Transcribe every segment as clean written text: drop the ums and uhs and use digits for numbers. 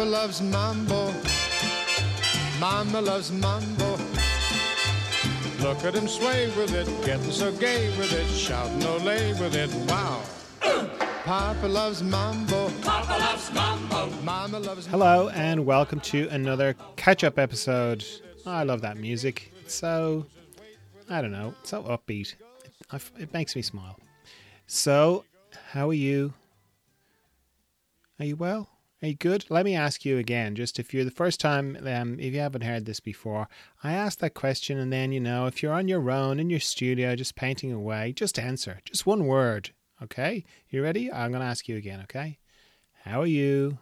Papa loves mambo. Mama loves mambo. Look at him sway with it, getting so gay with it, shouting ole with it, wow. Papa loves mambo. Papa loves mambo. Mama loves mambo. Hello and welcome to another catch-up episode. Oh, I love that music. It's so, I don't know, it's so upbeat. It makes me smile. So, how are you? Are you well? Are you good? Let me ask you again, just if you're the first time, if you haven't heard this before, I asked that question and then, if you're on your own in your studio, just painting away, just answer. Just one word, okay? You ready? I'm going to ask you again, okay? How are you?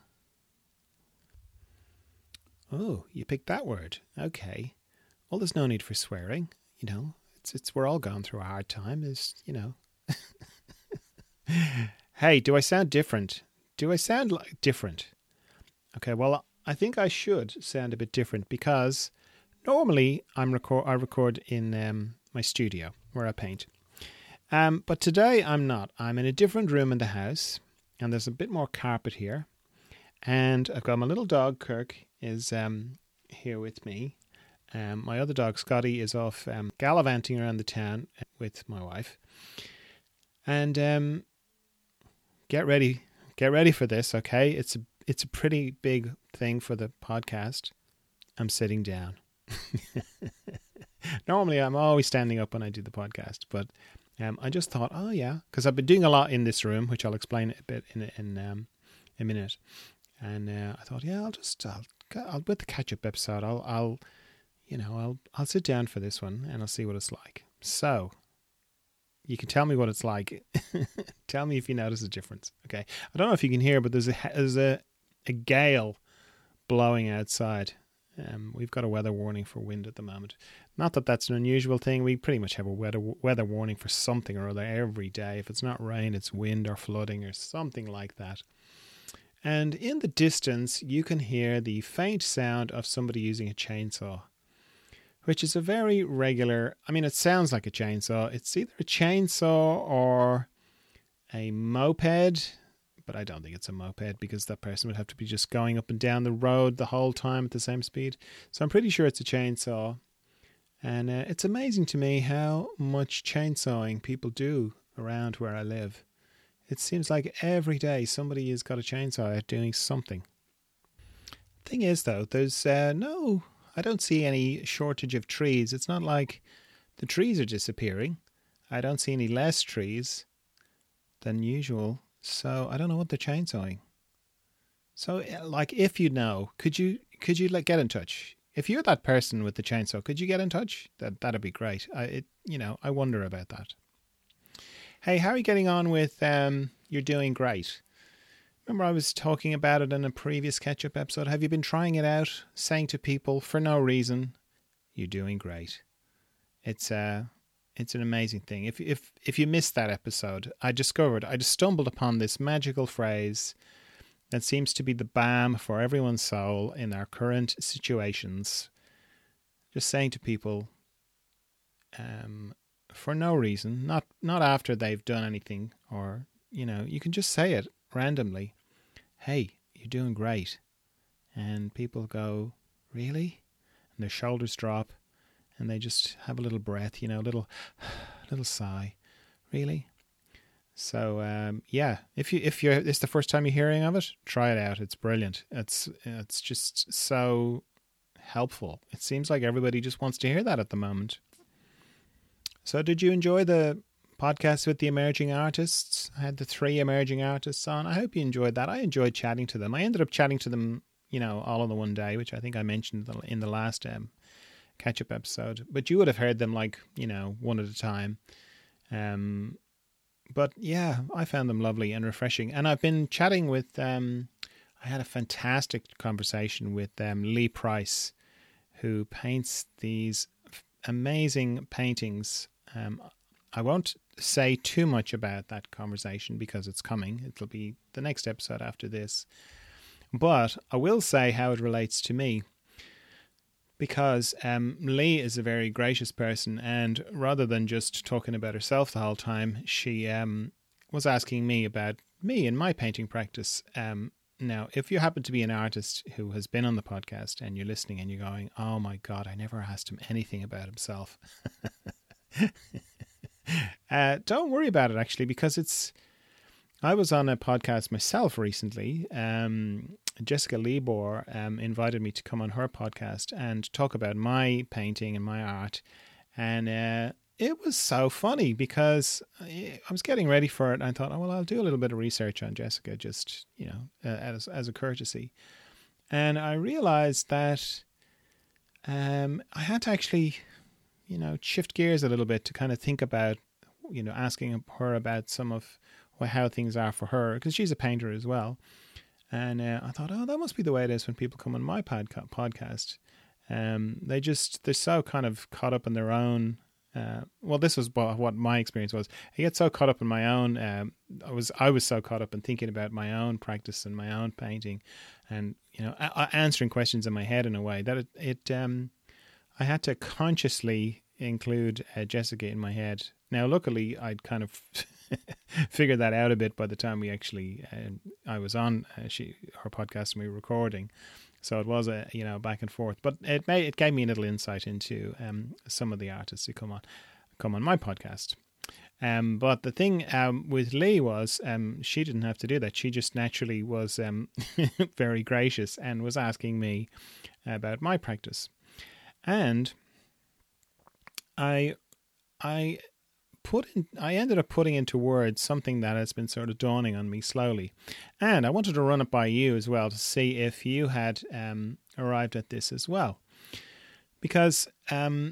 Oh, you picked that word. Okay. Well, there's no need for swearing, we're all going through a hard time, Hey, do I sound different? Do I sound different? Okay, well, I think I should sound a bit different because normally I record in my studio where I paint. But today I'm not. I'm in a different room in the house and there's a bit more carpet here. And I've got my little dog, Kirk, is here with me. My other dog, Scotty, is off gallivanting around the town with my wife. And get ready for this, okay? It's a pretty big thing for the podcast. I'm sitting down. Normally, I'm always standing up when I do the podcast, but I just thought, oh yeah, because I've been doing a lot in this room, which I'll explain a bit in a minute. And I thought, yeah, I'll with the catch-up episode, I'll sit down for this one and I'll see what it's like. So, you can tell me what it's like. Tell me if you notice a difference. Okay. I don't know if you can hear, but there's a gale blowing outside. We've got a weather warning for wind at the moment. Not that that's an unusual thing. We pretty much have a weather warning for something or other every day. If it's not rain, it's wind or flooding or something like that. And in the distance, you can hear the faint sound of somebody using a chainsaw, which is a very regular, it sounds like a chainsaw. It's either a chainsaw or a moped, but I don't think it's a moped because that person would have to be just going up and down the road the whole time at the same speed. So I'm pretty sure it's a chainsaw. And it's amazing to me how much chainsawing people do around where I live. It seems like every day somebody has got a chainsaw out doing something. Thing is, though, there's I don't see any shortage of trees. It's not like the trees are disappearing. I don't see any less trees than usual. So I don't know what they're chainsawing. So, if you know, could you get in touch? If you're that person with the chainsaw, could you get in touch? That'd be great. I wonder about that. Hey, how are you getting on with You're Doing Great? Remember I was talking about it in a previous catch-up episode. Have you been trying it out, saying to people for no reason, you're doing great? It's an amazing thing. If you missed that episode, I stumbled upon this magical phrase that seems to be the balm for everyone's soul in our current situations. Just saying to people, for no reason, not after they've done anything, or you can just say it randomly. Hey, you're doing great. And people go, really? And their shoulders drop and they just have a little breath, little sigh. Really? So, if it's the first time you're hearing of it, try it out. It's brilliant. It's just so helpful. It seems like everybody just wants to hear that at the moment. So did you enjoy the podcast with the emerging artists? I had the 3 emerging artists on. I hope you enjoyed that. I enjoyed chatting to them. I ended up chatting to them, all in the one day, which I think I mentioned in the last catch-up episode. But you would have heard them one at a time. But yeah, I found them lovely and refreshing. And I've been chatting with, I had a fantastic conversation with Lee Price, who paints these amazing paintings. I won't say too much about that conversation because it's coming. It'll be the next episode after this. But I will say how it relates to me, because Lee is a very gracious person, and rather than just talking about herself the whole time, she was asking me about me and my painting practice. Now, if you happen to be an artist who has been on the podcast and you're listening and you're going, oh my God, I never asked him anything about himself. Don't worry about it, actually, because I was on a podcast myself recently. Jessica Libor invited me to come on her podcast and talk about my painting and my art. And it was so funny because I was getting ready for it and I thought, oh, well, I'll do a little bit of research on Jessica, just, as a courtesy. And I realized that I had to actually, shift gears a little bit to kind of think about, asking her about some of how things are for her, because she's a painter as well. And I thought, oh, that must be the way it is when people come on my podcast. They're so kind of caught up in their own. This was what my experience was. I get so caught up in my own. I was so caught up in thinking about my own practice and my own painting, and answering questions in my head in a way that I had to consciously include Jessica in my head. Now, luckily, I'd kind of figured that out a bit by the time we actually I was on her podcast and we were recording. So it was a back and forth, but it gave me a little insight into some of the artists who come on my podcast. But the thing with Lee was she didn't have to do that. She just naturally was very gracious and was asking me about my practice, and I ended up putting into words something that has been sort of dawning on me slowly. And I wanted to run it by you as well to see if you had arrived at this as well. Because, one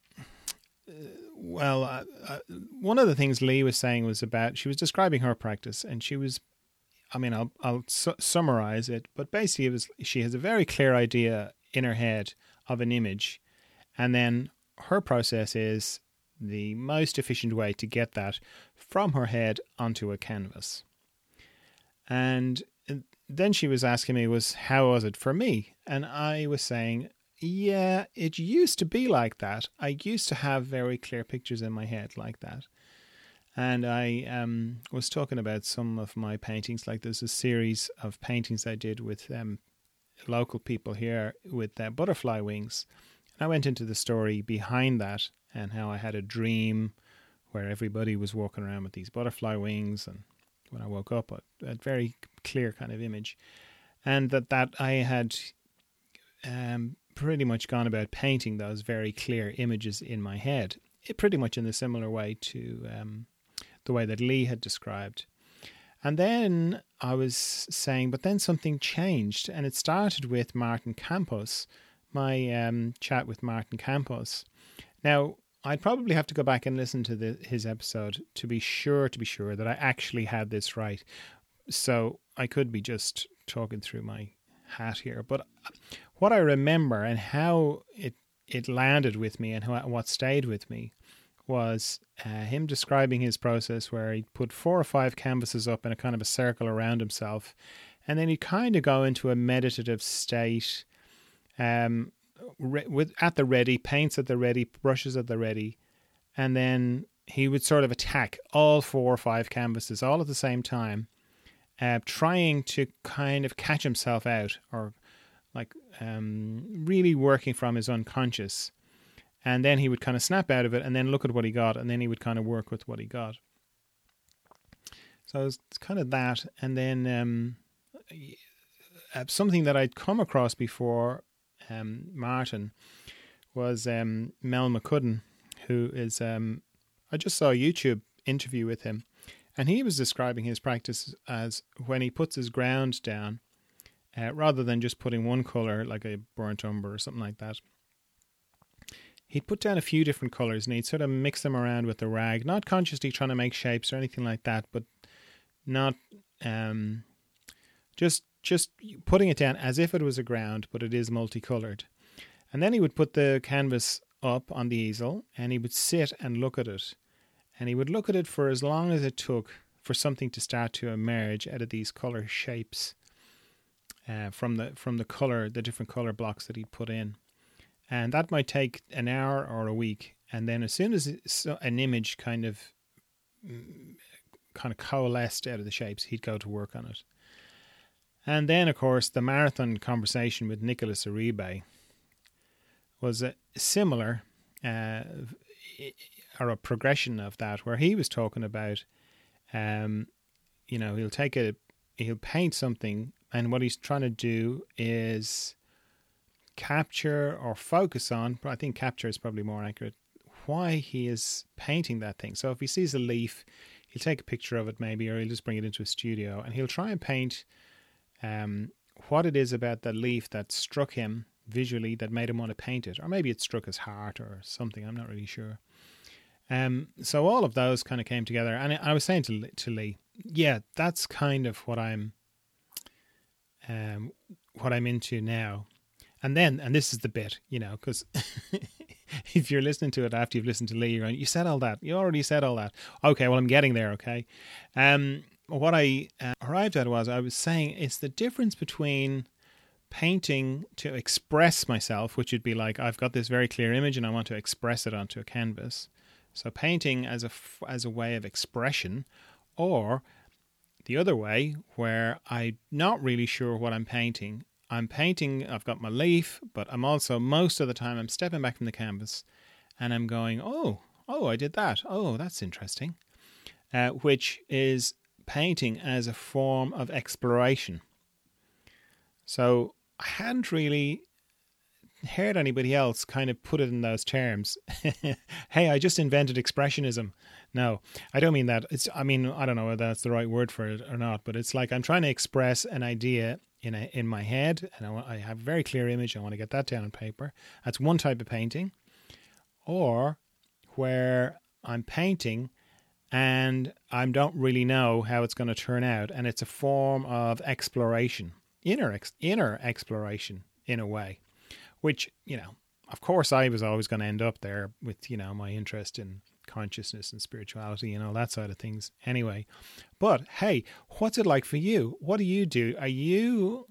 of the things Lee was saying was she was describing her practice, and she was, I'll summarize it, but basically she has a very clear idea in her head of an image, and then her process is the most efficient way to get that from her head onto a canvas. And then she was asking me how was it for me? And I was saying, yeah, it used to be like that. I used to have very clear pictures in my head like that. And I was talking about some of my paintings, like there's a series of paintings I did with local people here with butterfly wings. And I went into the story behind that, and how I had a dream where everybody was walking around with these butterfly wings, and when I woke up, a very clear kind of image, and that I had pretty much gone about painting those very clear images in my head, pretty much in a similar way to the way that Lee had described. And then I was saying, but then something changed, and it started with Martin Campos, my chat with Martin Campos. Now, I'd probably have to go back and listen to his episode to be sure that I actually had this right. So I could be just talking through my hat here. But what I remember and how it landed with me and what stayed with me was him describing his process where he'd put 4 or 5 canvases up in a kind of a circle around himself. And then he'd kind of go into a meditative state, at the ready, paints at the ready, brushes at the ready, and then he would sort of attack all 4 or 5 canvases all at the same time, trying to kind of catch himself out, or like really working from his unconscious. And then he would kind of snap out of it and then look at what he got, and then he would kind of work with what he got. So it's kind of that. And then something that I'd come across before Martin was Mel McCudden, who is I just saw a YouTube interview with him, and he was describing his practice as when he puts his ground down, rather than just putting one colour like a burnt umber or something like that, he'd put down a few different colours and he'd sort of mix them around with the rag, not consciously trying to make shapes or anything like that, but not just putting it down as if it was a ground, but it is multicoloured. And then he would put the canvas up on the easel and he would sit and look at it. And he would look at it for as long as it took for something to start to emerge out of these colour shapes from the colour, the different colour blocks that he'd put in. And that might take an hour or a week. And then as soon as an image kind of coalesced out of the shapes, he'd go to work on it. And then, of course, the marathon conversation with Nicholas Uribe was similar, or a progression of that, where he was talking about, he'll paint something, and what he's trying to do is capture or focus on, I think capture is probably more accurate, why he is painting that thing. So if he sees a leaf, he'll take a picture of it maybe, or he'll just bring it into a studio, and he'll try and paint what it is about the leaf that struck him visually that made him want to paint it. Or maybe it struck his heart or something, I'm not really sure. So all of those kind of came together, and I was saying to Lee, yeah, that's kind of what I'm into now. And this is the bit, because if you're listening to it after you've listened to Lee, you're going, you said all that. You already said all that. Okay, well, I'm getting there, okay? What I arrived at was, I was saying it's the difference between painting to express myself, which would be like, I've got this very clear image and I want to express it onto a canvas. So painting as a way of expression, or the other way where I'm not really sure what I'm painting. I'm painting, I've got my leaf, but I'm also, most of the time, I'm stepping back from the canvas and I'm going, oh, I did that. Oh, that's interesting. Which is painting as a form of exploration. So I hadn't really heard anybody else kind of put it in those terms. Hey, I just invented expressionism. No, I don't mean that. I don't know whether that's the right word for it or not, but it's like I'm trying to express an idea in my head, and I have a very clear image. I want to get that down on paper. That's one type of painting. Or where I'm painting and I don't really know how it's going to turn out, and it's a form of exploration, inner exploration in a way, which, of course I was always going to end up there with, my interest in consciousness and spirituality and all that side of things anyway. But hey, what's it like for you? What do you do? Are you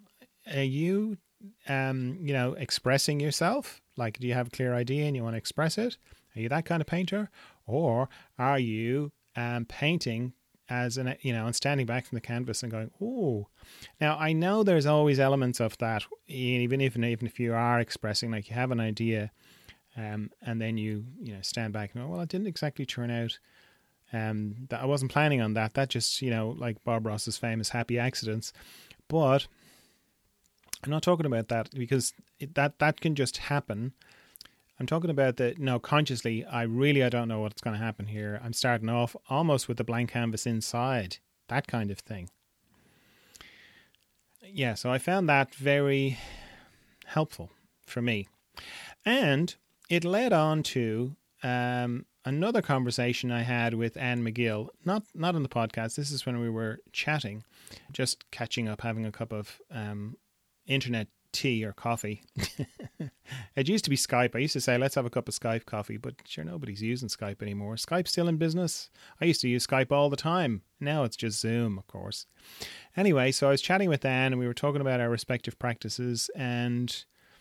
expressing yourself? Like, do you have a clear idea and you want to express it? Are you that kind of painter? Or are you painting as and standing back from the canvas and going, oh, now I know there's always elements of that, even if you are expressing, like you have an idea, and then you stand back and go, well, it didn't exactly turn out. That I wasn't planning on that. That just, like Bob Ross's famous happy accidents. But I'm not talking about that, because that can just happen. I'm talking about consciously, I don't know what's going to happen here. I'm starting off almost with the blank canvas inside, that kind of thing. Yeah, so I found that very helpful for me. And it led on to another conversation I had with Anne McGill, not on the podcast. This is when we were chatting, just catching up, having a cup of internet tea or coffee. It used to be Skype. I used to say, let's have a cup of Skype coffee, but sure, nobody's using Skype anymore. Skype's still in business. I used to use Skype all the time. Now it's just Zoom, of course. Anyway, so I was chatting with Anne and we were talking about our respective practices, and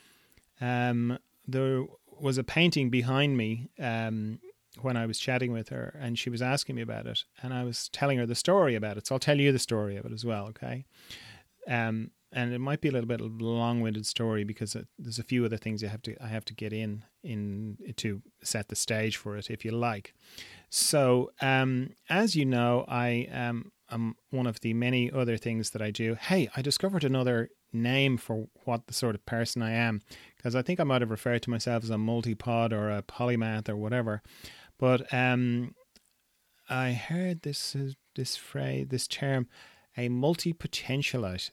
there was a painting behind me when I was chatting with her, and she was asking me about it, and I was telling her the story about it. So I'll tell you the story of it as well, okay? And it might be a little bit of a long-winded story, because there's a few other things I have to get in to set the stage for it, if you like. So, as you know, I am one of the many other things that I do. Hey, I discovered another name for what the sort of person I am, because I think I might have referred to myself as a multi-pod or a polymath or whatever. But I heard this phrase, this term, a multi-potentialite,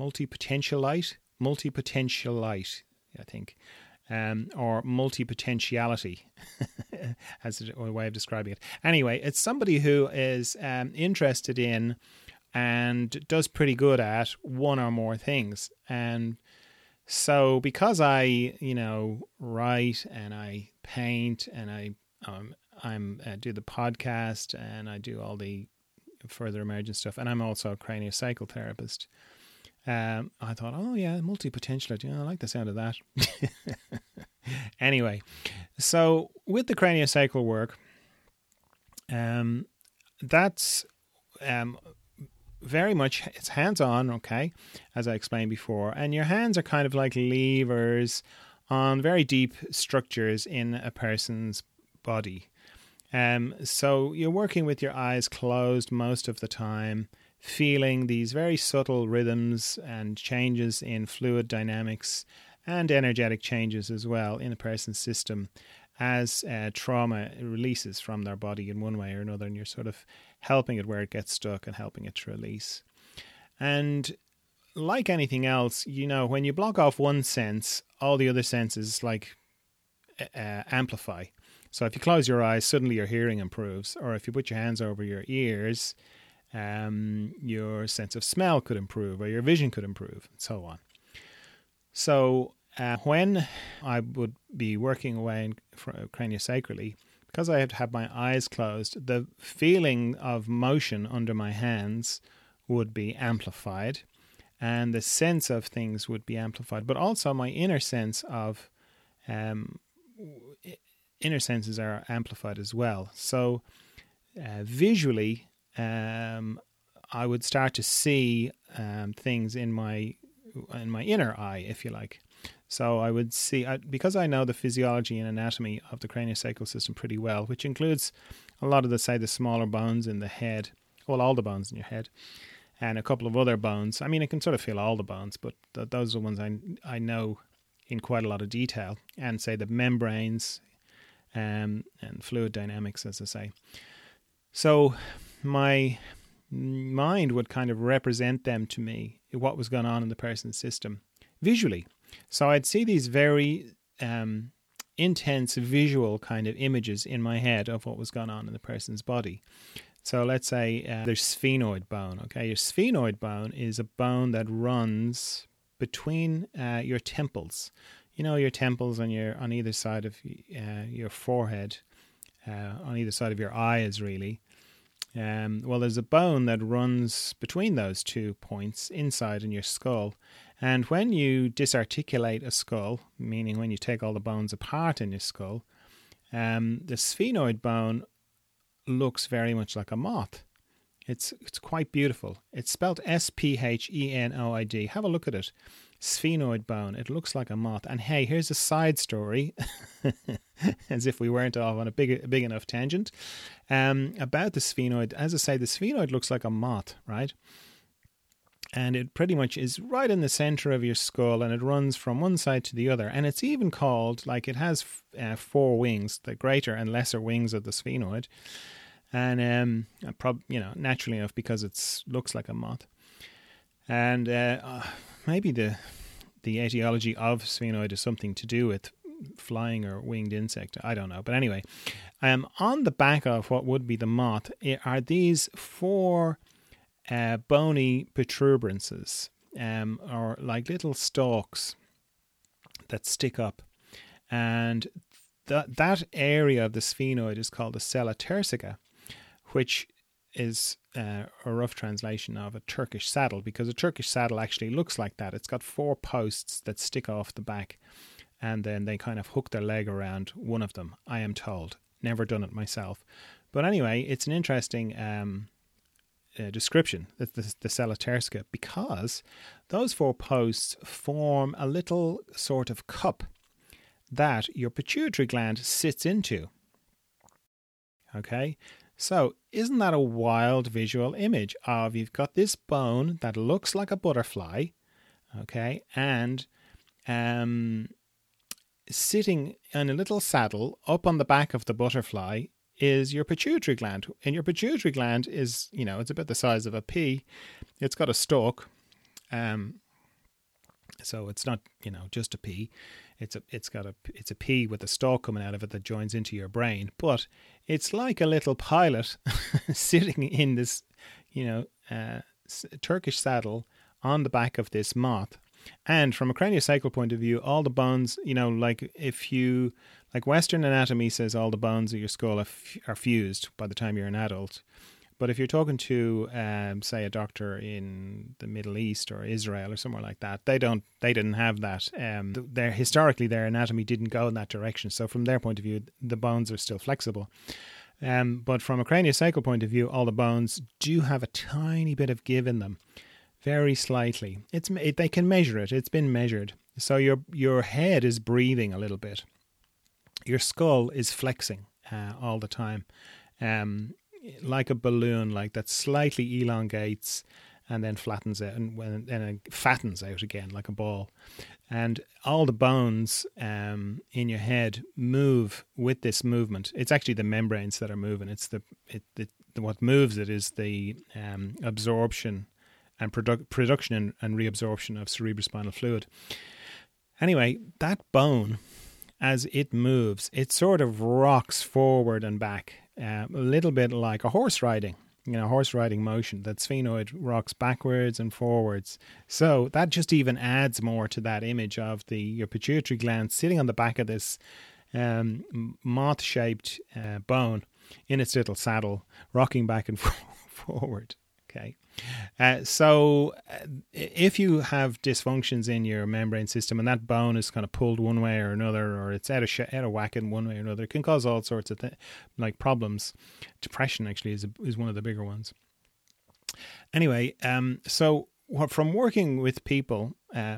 I think, or multi-potentiality, as a way of describing it. Anyway, it's somebody who is interested in and does pretty good at one or more things. And so because I, write and I paint and I do the podcast and I do all the further emergent stuff, and I'm also a craniosacral therapist, I thought, oh yeah, multi-potentialite. I like the sound of that. Anyway, so with the craniosacral work, that's very much, it's hands-on, okay, as I explained before. And your hands are kind of like levers on very deep structures in a person's body. So you're working with your eyes closed most of the time, feeling these very subtle rhythms and changes in fluid dynamics and energetic changes as well in a person's system as trauma releases from their body in one way or another, and you're sort of helping it where it gets stuck and helping it to release. And like anything else, when you block off one sense, all the other senses amplify. So if you close your eyes, suddenly your hearing improves. Or if you put your hands over your ears, your sense of smell could improve, or your vision could improve, and so on. So when I would be working away craniosacrally, because I had to have my eyes closed, the feeling of motion under my hands would be amplified, and the sense of things would be amplified, but also my inner senses are amplified as well. So visually, I would start to see things in my inner eye, if you like. So I would see, because I know the physiology and anatomy of the craniosacral system pretty well, which includes a lot of the smaller bones in the head, well, all the bones in your head, and a couple of other bones. I mean, I can sort of feel all the bones, but those are the ones I know in quite a lot of detail, and say the membranes and fluid dynamics, as I say. So my mind would kind of represent them to me, what was going on in the person's system, visually. So I'd see these very intense visual kind of images in my head of what was going on in the person's body. So let's say there's sphenoid bone. Okay, your sphenoid bone is a bone that runs between your temples. Your temples on either side of your forehead, on either side of your eyes, really. Well, there's a bone that runs between those 2 points inside in your skull. And when you disarticulate a skull, meaning when you take all the bones apart in your skull, the sphenoid bone looks very much like a moth. It's quite beautiful. It's spelled S-P-H-E-N-O-I-D. Have a look at it. Sphenoid bone. It looks like a moth. And hey, here's a side story, as if we weren't off on a big enough tangent, about the sphenoid. As I say, the sphenoid looks like a moth, right? And it pretty much is right in the center of your skull, and it runs from one side to the other. And it's even called, it has 4 wings, the greater and lesser wings of the sphenoid. And naturally enough, because it looks like a moth. And maybe the etiology of sphenoid is something to do with flying or winged insect. I don't know. But anyway, on the back of what would be the moth are these 4 bony protuberances, or like little stalks that stick up. And that area of the sphenoid is called the sella turcica, which is a rough translation of a Turkish saddle, because a Turkish saddle actually looks like that. It's got 4 posts that stick off the back, and then they kind of hook their leg around one of them, I am told. Never done it myself. But anyway, it's an interesting description, the sella turcica, because those 4 posts form a little sort of cup that your pituitary gland sits into. Okay? So, isn't that a wild visual image of you've got this bone that looks like a butterfly, okay, and sitting in a little saddle up on the back of the butterfly is your pituitary gland. And your pituitary gland is, it's about the size of a pea. It's got a stalk. So it's not, just a pea. It's a pea with a stalk coming out of it that joins into your brain. But it's like a little pilot sitting in this, Turkish saddle on the back of this moth. And from a craniosacral point of view, all the bones, like Western anatomy says all the bones of your skull are fused by the time you're an adult. But if you're talking to, say, a doctor in the Middle East or Israel or somewhere like that, they didn't have that. Historically, their anatomy didn't go in that direction. So from their point of view, the bones are still flexible. But from a craniosacral point of view, all the bones do have a tiny bit of give in them, very slightly. They can measure it. It's been measured. So your head is breathing a little bit. Your skull is flexing all the time, like a balloon, like that slightly elongates and then flattens out, and it fattens out again like a ball. And all the bones in your head move with this movement. It's actually the membranes that are moving. It's what moves it is the absorption and production and reabsorption of cerebrospinal fluid. Anyway, that bone, as it moves, it sort of rocks forward and back, a little bit like a horse riding motion. That sphenoid rocks backwards and forwards. So that just even adds more to that image of your pituitary gland sitting on the back of this moth-shaped bone in its little saddle, rocking back and forward. Okay. So if you have dysfunctions in your membrane system and that bone is kind of pulled one way or another, or it's out of whack in one way or another, it can cause all sorts of like problems. Depression actually is one of the bigger ones. Anyway, so from working with people,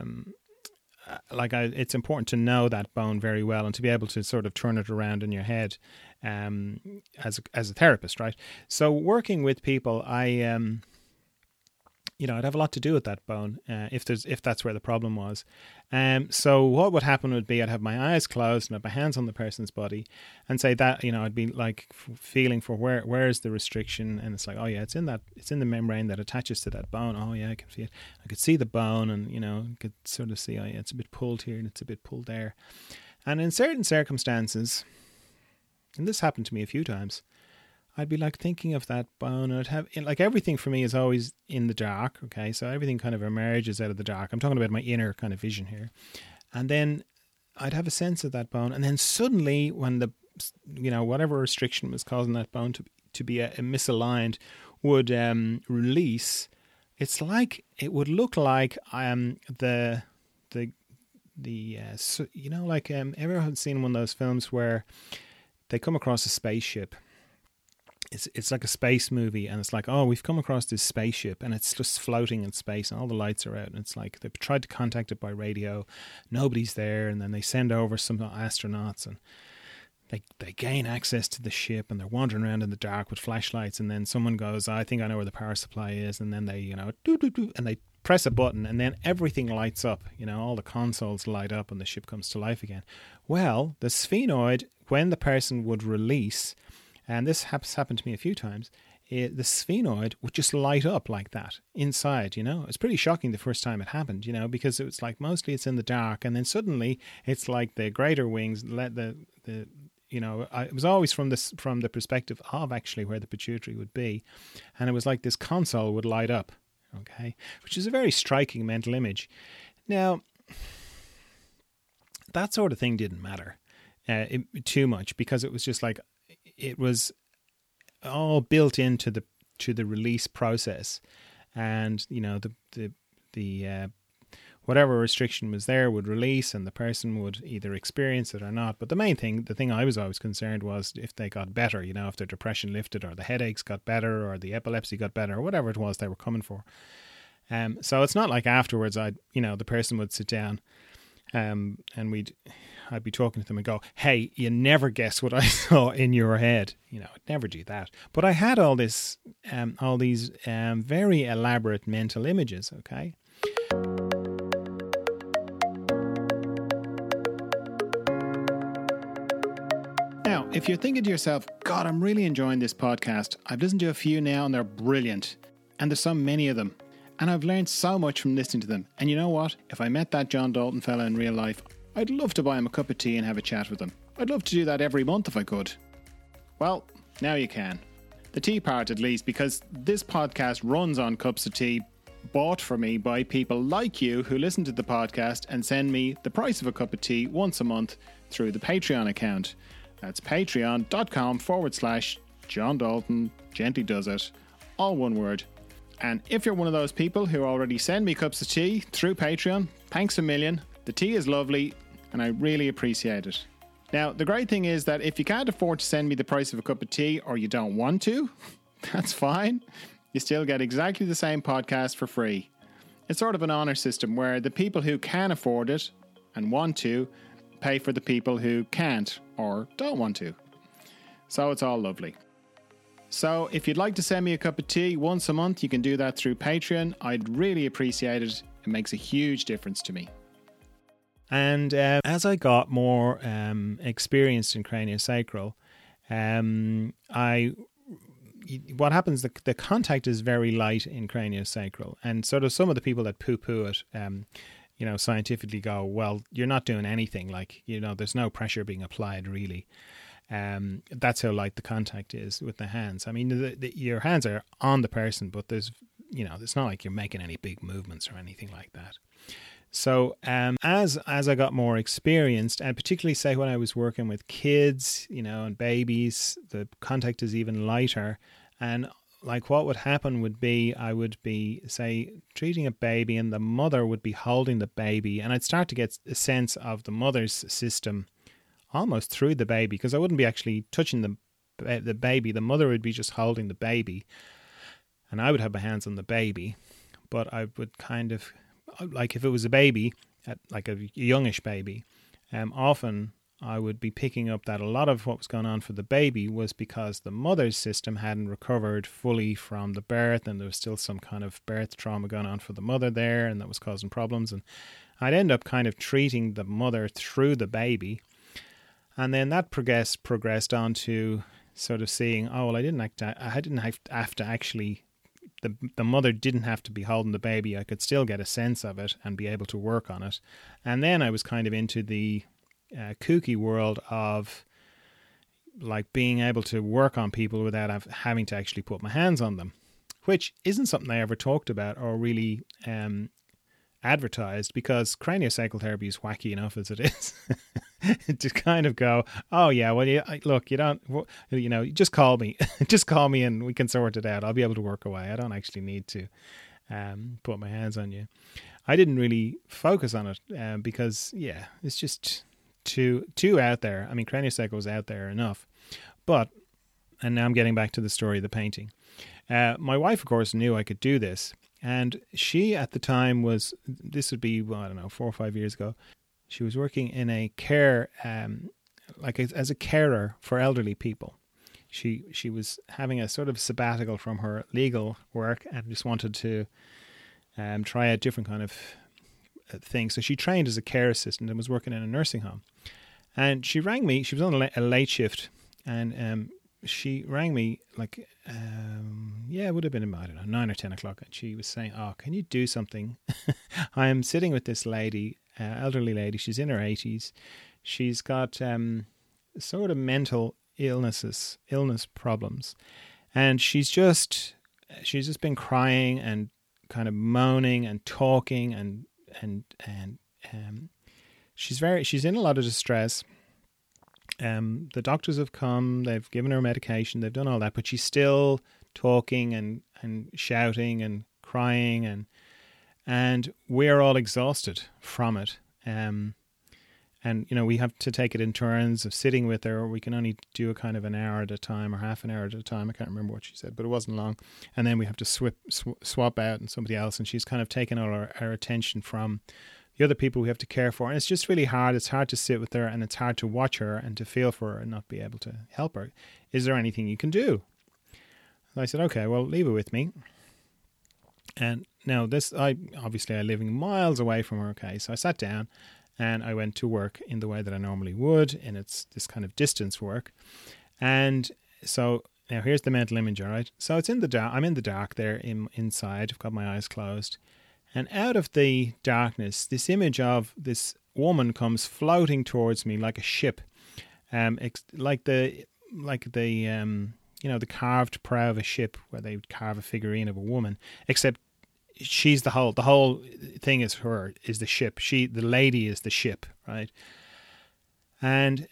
it's important to know that bone very well and to be able to sort of turn it around in your head as a therapist, right? So working with people, I'd have a lot to do with that bone if that's where the problem was. So what would happen would be I'd have my eyes closed and I'd have my hands on the person's body and say that, I'd be like feeling for where is the restriction, and it's like, oh yeah, it's in the membrane that attaches to that bone. Oh yeah, I can feel it. I could see the bone, and could sort of see, oh yeah, it's a bit pulled here and it's a bit pulled there. And in certain circumstances, and this happened to me a few times, I'd be like thinking of that bone, and I'd have, like, everything for me is always in the dark. Okay, so everything kind of emerges out of the dark. I'm talking about my inner kind of vision here. And then I'd have a sense of that bone, and then suddenly when the, whatever restriction was causing that bone to be misaligned would release. It's like, it would look like ever seen one of those films where they come across a spaceship. It's like a space movie, and it's like, oh, we've come across this spaceship and it's just floating in space and all the lights are out, and it's like they've tried to contact it by radio, nobody's there, and then they send over some astronauts and they gain access to the ship, and they're wandering around in the dark with flashlights, and then someone goes, I think I know where the power supply is, and then they and they press a button, and then everything lights up, all the consoles light up and the ship comes to life again. Well, the sphenoid, when the person would release, and this has happened to me a few times, the sphenoid would just light up like that inside, It's pretty shocking the first time it happened, because it was like mostly it's in the dark, and then suddenly it's like the greater wings let it was always from the perspective of actually where the pituitary would be, and it was like this console would light up, okay, which is a very striking mental image. Now, that sort of thing didn't matter too much, because it was just like, it was all built into the release process, and the whatever restriction was there would release, and the person would either experience it or not. But the thing I was always concerned was if they got better, if their depression lifted, or the headaches got better, or the epilepsy got better, or whatever it was they were coming for. So it's not like afterwards the person would sit down, and I'd be talking to them and go, hey, you never guess what I saw in your head. I'd never do that. But I had all these very elaborate mental images, okay? Now, if you're thinking to yourself, God, I'm really enjoying this podcast. I've listened to a few now and they're brilliant. And there's so many of them. And I've learned so much from listening to them. And you know what? If I met that John Dalton fella in real life, I'd love to buy him a cup of tea and have a chat with him. I'd love to do that every month if I could. Well, now you can. The tea part at least, because this podcast runs on cups of tea bought for me by people like you who listen to the podcast and send me the price of a cup of tea once a month through the Patreon account. That's patreon.com/John Dalton Gently Does It. All one word. And if you're one of those people who already send me cups of tea through Patreon, thanks a million. The tea is lovely and I really appreciate it. Now, the great thing is that if you can't afford to send me the price of a cup of tea, or you don't want to, that's fine. You still get exactly the same podcast for free. It's sort of an honor system where the people who can afford it and want to pay for the people who can't or don't want to. So it's all lovely. So if you'd like to send me a cup of tea once a month, you can do that through Patreon. I'd really appreciate it. It makes a huge difference to me. And as I got more experienced in craniosacral, what happens, the contact is very light in craniosacral, and sort of some of the people that poo-poo it, scientifically go, well, you're not doing anything, there's no pressure being applied really. That's how light the contact is with the hands. I mean, your hands are on the person, but there's, it's not like you're making any big movements or anything like that. So as I got more experienced, and particularly say when I was working with kids, and babies, the contact is even lighter. And like what would happen would be I would be, say, treating a baby and the mother would be holding the baby, and I'd start to get a sense of the mother's system almost through the baby, because I wouldn't be actually touching the baby. The mother would be just holding the baby, and I would have my hands on the baby, but I would kind of, like if it was a baby, like a youngish baby, often I would be picking up that a lot of what was going on for the baby was because the mother's system hadn't recovered fully from the birth, and there was still some kind of birth trauma going on for the mother there, and that was causing problems. And I'd end up kind of treating the mother through the baby, and then that progressed on to sort of seeing, oh, well, I didn't have to actually. The mother didn't have to be holding the baby. I could still get a sense of it and be able to work on it. And then I was kind of into the kooky world of like being able to work on people without having to actually put my hands on them, which isn't something I ever talked about or really advertised, because craniosacral therapy is wacky enough as it is. To kind of go, oh yeah, well, just call me, and we can sort it out. I'll be able to work away. I don't actually need to put my hands on you. I didn't really focus on it because it's just too out there. I mean, craniosacral was out there enough, and now I'm getting back to the story of the painting. My wife, of course, knew I could do this, and she at the time this would be, 4 or 5 years ago. She was working in a care, as a carer for elderly people. She was having a sort of sabbatical from her legal work and just wanted to try a different kind of thing. So she trained as a care assistant and was working in a nursing home. And she rang me. She was on a late shift, and she rang me it would have been, 9 or 10 o'clock. And she was saying, oh, can you do something? I am sitting with this lady, elderly lady. She's in her 80s. She's got sort of mental illness problems. And she's just been crying and kind of moaning and talking and she's in a lot of distress. The doctors have come, they've given her medication, they've done all that, but she's still talking and shouting and crying, and we're all exhausted from it. And we have to take it in turns of sitting with her. We can only do a kind of an hour at a time or half an hour at a time. I can't remember what she said, but it wasn't long. And then we have to swap out and somebody else, and she's kind of taken all our attention from the other people we have to care for. And it's just really hard. It's hard to sit with her, and it's hard to watch her and to feel for her and not be able to help her. Is there anything you can do? And I said, okay, well, leave it with me. And now I living miles away from her. Okay, so I sat down and I went to work in the way that I normally would, and it's this kind of distance work. And so now here's the mental image, all right? So it's in the dark. I'm in the dark there inside. I've got my eyes closed. And out of the darkness, this image of this woman comes floating towards me like a ship, like the carved prow of a ship where they would carve a figurine of a woman, except she's the whole thing is the ship. The lady is the ship, right? And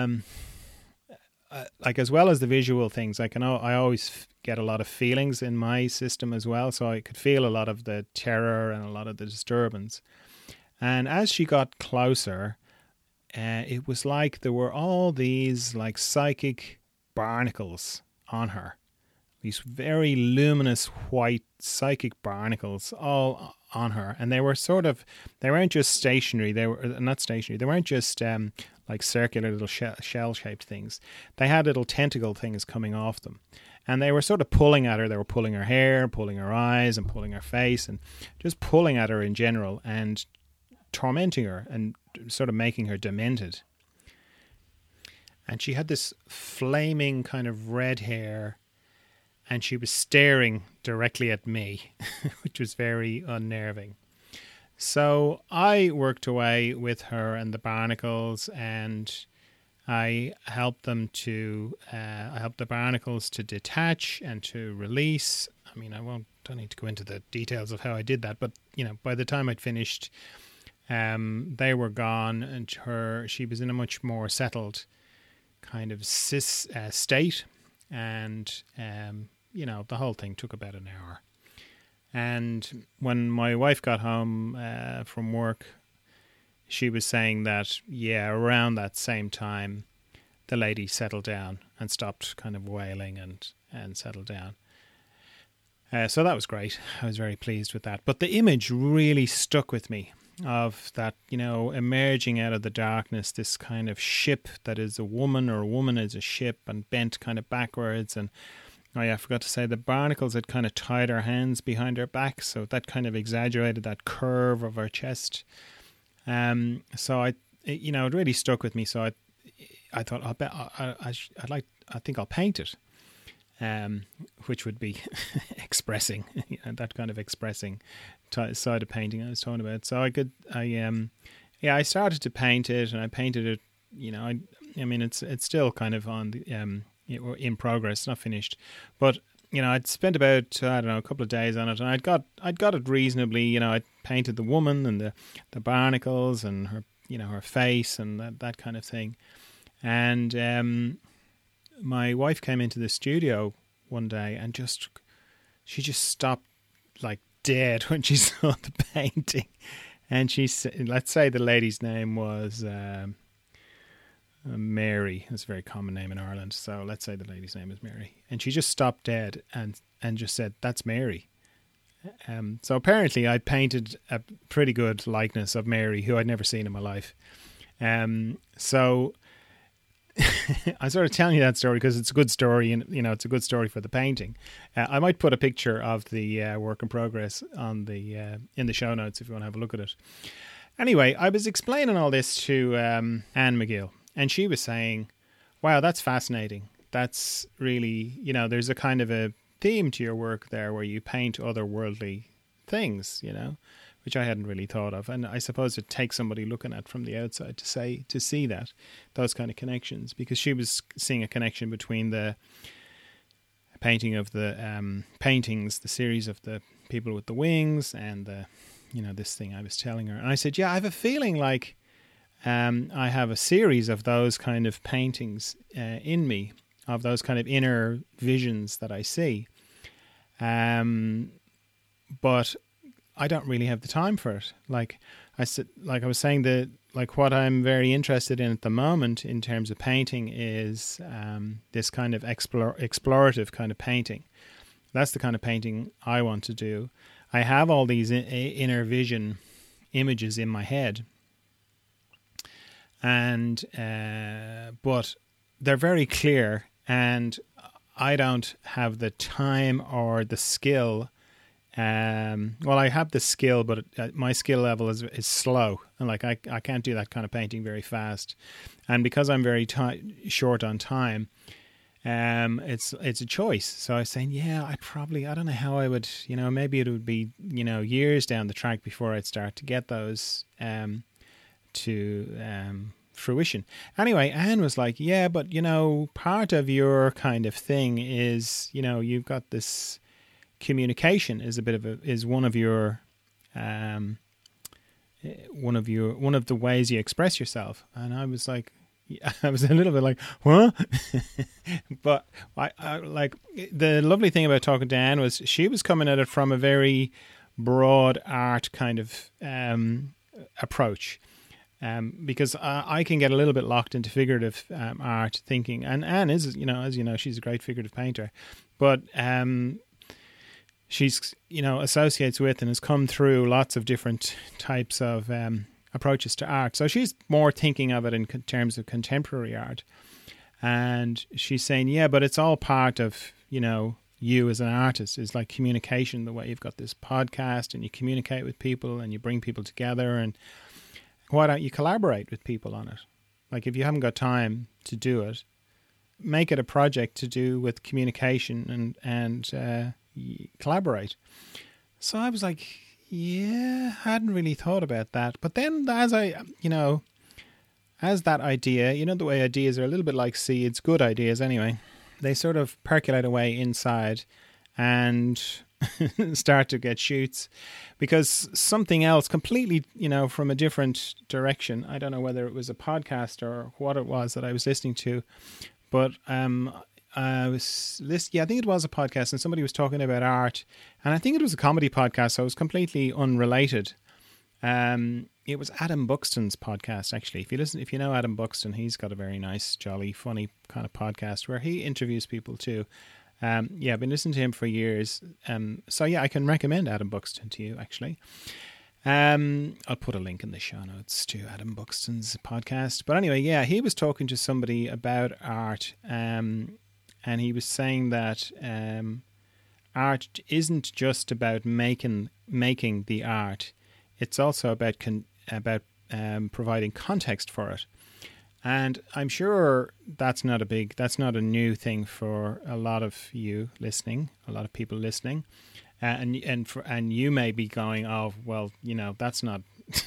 as well as the visual things, I always get a lot of feelings in my system as well, so I could feel a lot of the terror and a lot of the disturbance. And as she got closer, it was like there were all these like psychic barnacles on her. These very luminous white psychic barnacles all on her. And they weren't just stationary. They were not stationary. They weren't just like circular little shell-shaped things. They had little tentacle things coming off them. And they were sort of pulling at her. They were pulling her hair, pulling her eyes, and pulling her face, and just pulling at her in general and tormenting her and sort of making her demented. And she had this flaming kind of red hair, and she was staring directly at me, which was very unnerving. So I worked away with her and the barnacles, and I helped the barnacles to detach and to release. I mean, don't need to go into the details of how I did that, but by the time I'd finished, they were gone, and she was in a much more settled kind of cis state, and the whole thing took about an hour. And when my wife got home from work, she was saying that, around that same time, the lady settled down and stopped kind of wailing and settled down. So that was great. I was very pleased with that. But the image really stuck with me of that, emerging out of the darkness, this kind of ship that is a woman, or a woman is a ship and bent kind of backwards. And I forgot to say the barnacles had kind of tied her hands behind her back, so that kind of exaggerated that curve of her chest. So it really stuck with me. So I thought I think I'll paint it, which would be expressing, that kind of expressing side of painting I was talking about. So I started to paint it, and I painted it. I mean, it's still kind of on the in progress, not finished, but I'd spent about a couple of days on it, and I'd got it reasonably. I painted the woman and the barnacles and her her face and that kind of thing. And my wife came into the studio one day, and she just stopped like dead when she saw the painting. And she said, let's say the lady's name was Mary. It's a very common name in Ireland. So let's say the lady's name is Mary. And she just stopped dead and just said, "That's Mary." So apparently I painted a pretty good likeness of Mary, who I'd never seen in my life. So I'm sort of telling you that story because it's a good story, and it's a good story for the painting. I might put a picture of the work in progress on in the show notes if you want to have a look at it. Anyway, I was explaining all this to Anne McGill, and she was saying, "Wow, that's fascinating. That's really, there's a kind of a theme to your work there where you paint otherworldly things, which I hadn't really thought of. And I suppose it takes somebody looking at from the outside to see that, those kind of connections, because she was seeing a connection between the painting of the paintings, the series of the people with the wings, and this thing I was telling her. And I said, I have a feeling like I have a series of those kind of paintings in me, of those kind of inner visions that I see. But I don't really have the time for it. Like I said, like I was saying, what I'm very interested in at the moment in terms of painting is this kind of explorative kind of painting. That's the kind of painting I want to do. I have all these inner vision images in my head, and but they're very clear, and I don't have the time or the skill. Well, I have the skill, but my skill level is slow, and I can't do that kind of painting very fast. And because I'm very short on time, it's a choice. So I was saying, I don't know how I would, maybe it would be, years down the track before I'd start to get those to fruition. Anyway, Anne was like, but part of your kind of thing is, you've got this communication is one of the ways you express yourself. And I was like, I was a little bit like, what? But I like, the lovely thing about talking to Anne was she was coming at it from a very broad art kind of approach. because I can get a little bit locked into figurative art thinking. And Anne is, as you know, she's a great figurative painter, but she's, associates with and has come through lots of different types of approaches to art. So she's more thinking of it in terms of contemporary art. And she's saying, yeah, but it's all part of, you as an artist. Is like communication, the way you've got this podcast and you communicate with people and you bring people together, and why don't you collaborate with people on it? Like, if you haven't got time to do it, make it a project to do with communication and collaborate. So I was like, yeah, hadn't really thought about that. But then as that idea, the way ideas are a little bit like seeds, good ideas anyway, they sort of percolate away inside and start to get shoots, because something else completely, from a different direction. I don't know whether it was a podcast or what it was that I was listening to, but I think it was a podcast, and somebody was talking about art, and I think it was a comedy podcast, so it was completely unrelated. It was Adam Buxton's podcast, actually. If you know Adam Buxton, he's got a very nice, jolly, funny kind of podcast where he interviews people too. I've been listening to him for years. I can recommend Adam Buxton to you, actually. I'll put a link in the show notes to Adam Buxton's podcast. But anyway, he was talking to somebody about art, and he was saying that art isn't just about making the art. It's also about providing context for it. And I'm sure that's not a new thing for a lot of you listening, a lot of people listening. And you may be going, oh, well, that's not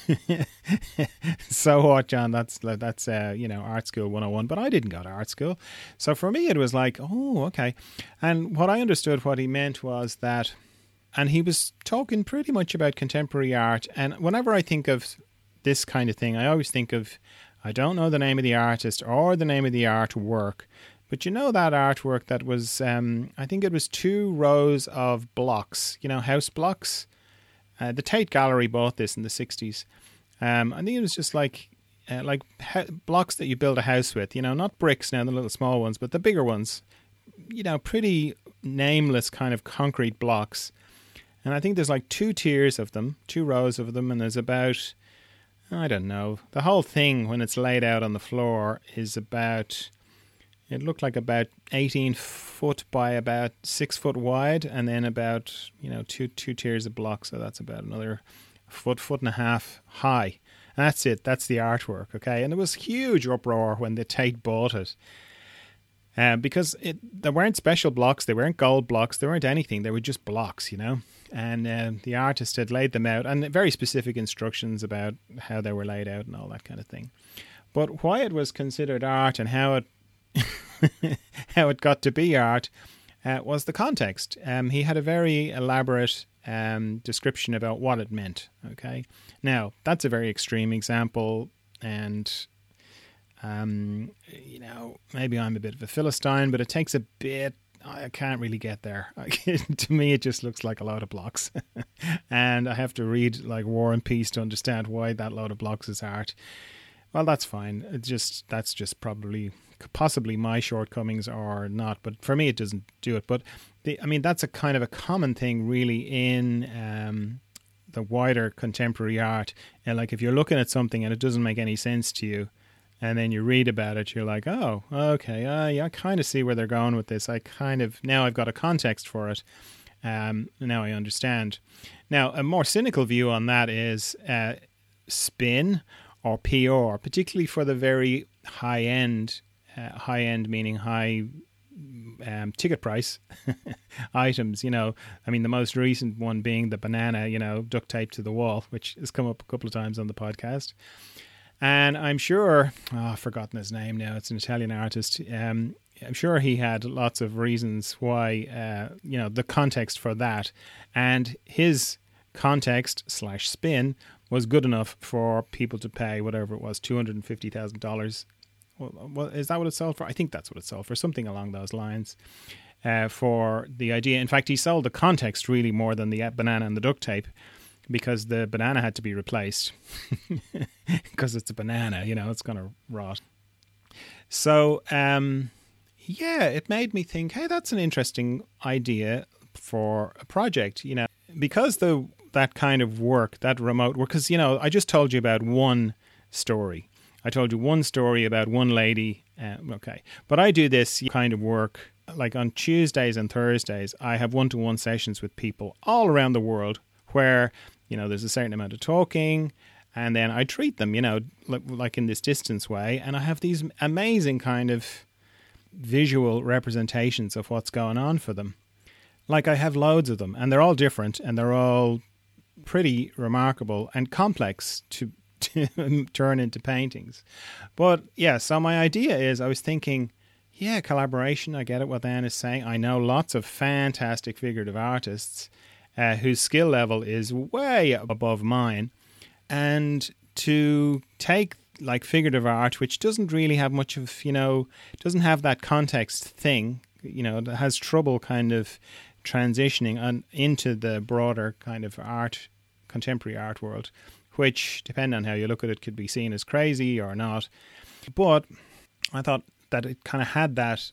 so what, John, that's art school 101, but I didn't go to art school. So for me, it was like, oh, okay. And what I understood what he meant was that, and he was talking pretty much about contemporary art. And whenever I think of this kind of thing, I always think of, I don't know the name of the artist or the name of the artwork, but that artwork that was, I think it was 2 rows of blocks, house blocks. The Tate Gallery bought this in the 60s. I think it was just like blocks that you build a house with, not bricks now, the little small ones, but the bigger ones, pretty nameless kind of concrete blocks. And I think there's like 2 tiers of them, 2 rows of them, and there's about, I don't know, the whole thing when it's laid out on the floor is about, it looked like about 18 foot by about 6 foot wide, and then about, 2 tiers of blocks, so that's about another foot and a half high. And that's it, that's the artwork, okay? And there was huge uproar when the Tate bought it. Because there weren't special blocks, they weren't gold blocks, there weren't anything, they were just blocks, And the artist had laid them out, and very specific instructions about how they were laid out and all that kind of thing. But why it was considered art and how it got to be art was the context. He had a very elaborate description about what it meant. Okay, now that's a very extreme example, and maybe I'm a bit of a Philistine, but it takes a bit. I can't really get there. To me, it just looks like a load of blocks, and I have to read like War and Peace to understand why that load of blocks is art. Well, that's fine. That's just possibly my shortcomings or not, but for me, it doesn't do it. But that's a kind of a common thing, really, in the wider contemporary art. And like, if you're looking at something and it doesn't make any sense to you, and then you read about it, you're like, oh, okay, I kind of see where they're going with this. Now I've got a context for it. Now I understand. Now, a more cynical view on that is spin or PR, particularly for the very high end meaning high ticket price items. The most recent one being the banana, duct taped to the wall, which has come up a couple of times on the podcast. And I'm sure, I've forgotten his name now, it's an Italian artist. I'm sure he had lots of reasons why, the context for that. And his context/spin was good enough for people to pay whatever it was, $250,000. Well, is that what it sold for? I think that's what it sold for, something along those lines. For the idea. In fact, he sold the context really more than the banana and the duct tape, because the banana had to be replaced because it's a banana, it's going to rot. So, it made me think, hey, that's an interesting idea for a project, because that kind of work, that remote work, because, I just told you about one story. I told you one story about one lady. Okay. But I do this kind of work, like on Tuesdays and Thursdays, I have one-to-one sessions with people all around the world where, there's a certain amount of talking, and then I treat them, like in this distance way. And I have these amazing kind of visual representations of what's going on for them. Like I have loads of them, and they're all different, and they're all pretty remarkable and complex to turn into paintings. But yeah, so my idea is, I was thinking, collaboration, I get it what Anne is saying. I know lots of fantastic figurative artists whose skill level is way above mine, and to take like figurative art, which doesn't really have much of, doesn't have that context thing, that has trouble kind of transitioning into the broader kind of art, contemporary art world, which, depending on how you look at it, could be seen as crazy or not. But I thought that it kind of had that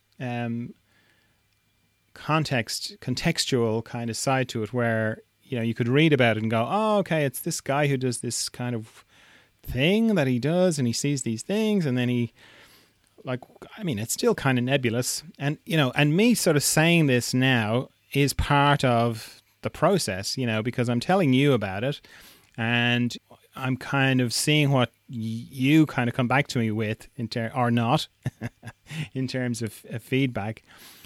contextual kind of side to it, where, you could read about it and go, oh, okay, it's this guy who does this kind of thing that he does, and he sees these things, and then it's still kind of nebulous. And, and me sort of saying this now is part of the process, because I'm telling you about it, and I'm kind of seeing what you kind of come back to me with, or not, in terms of feedback,